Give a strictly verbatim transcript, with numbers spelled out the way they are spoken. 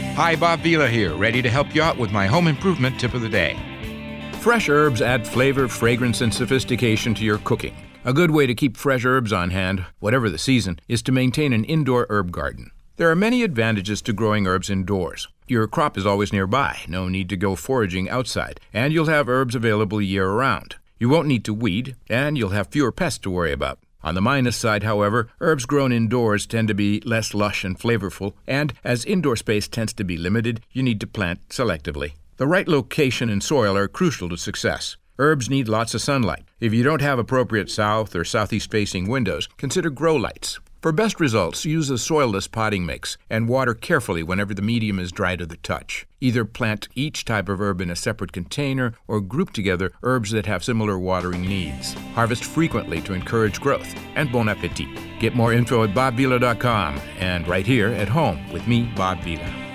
Hi, Bob Vila here, ready to help you out with my home improvement tip of the day. Fresh herbs add flavor, fragrance, and sophistication to your cooking. A good way to keep fresh herbs on hand, whatever the season, is to maintain an indoor herb garden. There are many advantages to growing herbs indoors. Your crop is always nearby, no need to go foraging outside, and you'll have herbs available year-round. You won't need to weed, and you'll have fewer pests to worry about. On the minus side, however, herbs grown indoors tend to be less lush and flavorful, and as indoor space tends to be limited, you need to plant selectively. The right location and soil are crucial to success. Herbs need lots of sunlight. If you don't have appropriate south or southeast-facing windows, consider grow lights. For best results, use a soilless potting mix and water carefully whenever the medium is dry to the touch. Either plant each type of herb in a separate container or group together herbs that have similar watering needs. Harvest frequently to encourage growth, and bon appetit. Get more info at bob vila dot com and right here at home with me, Bob Vila.